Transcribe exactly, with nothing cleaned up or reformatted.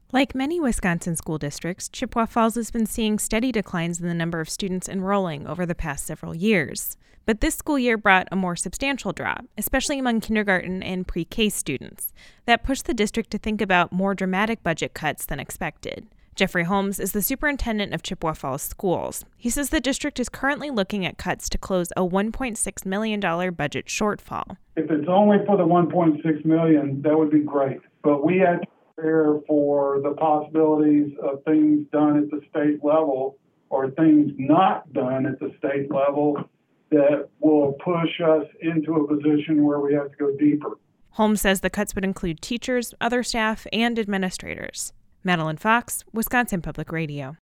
Like many Wisconsin school districts, Chippewa Falls has been seeing steady declines in the number of students enrolling over the past several years. But this school year brought a more substantial drop, especially among kindergarten and pre-K students. That pushed the district to think about more dramatic budget cuts than expected. Jeffrey Holmes is the superintendent of Chippewa Falls Schools. He says the district is currently looking at cuts to close a one point six million dollars budget shortfall. If it's only for the one point six million dollars, that would be great. But we had to prepare for the possibilities of things done at the state level or things not done at the state level that will push us into a position where we have to go deeper. Holmes says the cuts would include teachers, other staff, and administrators. Madeline Fox, Wisconsin Public Radio.